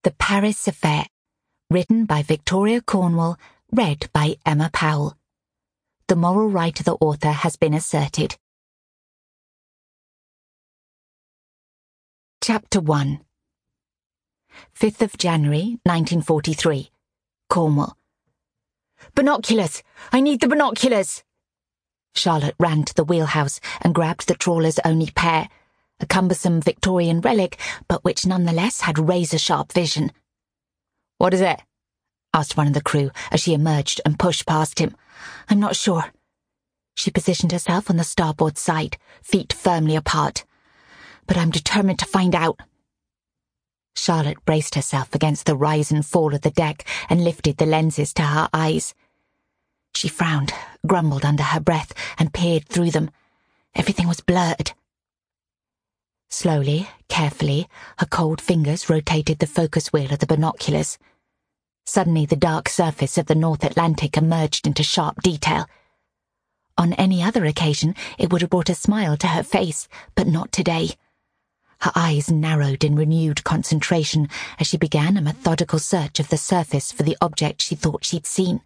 The Paris Affair, written by Victoria Cornwall, read by Emma Powell. The moral right of the author has been asserted. Chapter 1. 5th of January, 1943. Cornwall. Binoculars! I need the binoculars! Charlotte ran to the wheelhouse and grabbed the trawler's only pair, a cumbersome Victorian relic, but which nonetheless had razor-sharp vision. "What is it?" asked one of the crew as she emerged and pushed past him. "I'm not sure." She positioned herself on the starboard side, feet firmly apart. "But I'm determined to find out." Charlotte braced herself against the rise and fall of the deck and lifted the lenses to her eyes. She frowned, grumbled under her breath, and peered through them. Everything was blurred. Slowly, carefully, her cold fingers rotated the focus wheel of the binoculars. Suddenly the dark surface of the North Atlantic emerged into sharp detail. On any other occasion it would have brought a smile to her face, but not today. Her eyes narrowed in renewed concentration as she began a methodical search of the surface for the object she thought she'd seen.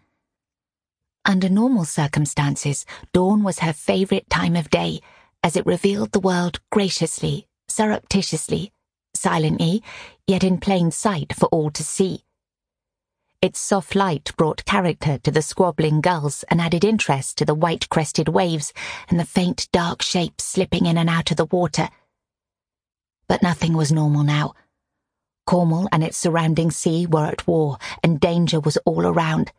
Under normal circumstances, dawn was her favourite time of day, as it revealed the world graciously, surreptitiously, silently, yet in plain sight for all to see. Its soft light brought character to the squabbling gulls and added interest to the white-crested waves and the faint dark shapes slipping in and out of the water. But nothing was normal now. Cornwall and its surrounding sea were at war, and danger was all around.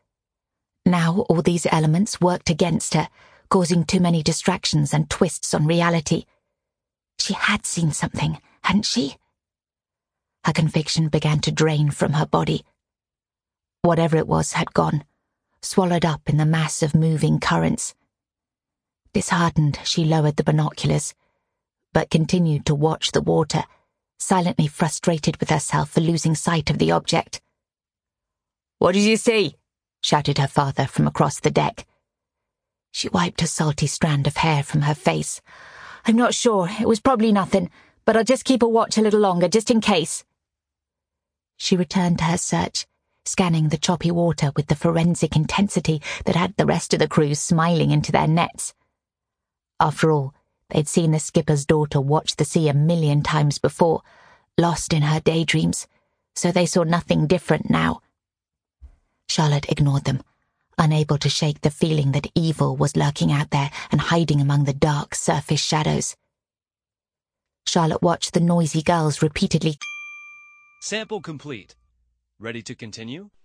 Now all these elements worked against her, causing too many distractions and twists on reality. She had seen something, hadn't she? Her conviction began to drain from her body. Whatever it was had gone, swallowed up in the mass of moving currents. Disheartened, she lowered the binoculars, but continued to watch the water, silently frustrated with herself for losing sight of the object. "What did you see?" shouted her father from across the deck. She wiped a salty strand of hair from her face. "I'm not sure. It was probably nothing, but I'll just keep a watch a little longer, just in case." She returned to her search, scanning the choppy water with the forensic intensity that had the rest of the crew smiling into their nets. After all, they'd seen the skipper's daughter watch the sea 1,000,000 times before, lost in her daydreams, so they saw nothing different now. Charlotte ignored them, unable to shake the feeling that evil was lurking out there and hiding among the dark surface shadows. Charlotte watched the noisy gulls repeatedly. Sample complete. Ready to continue?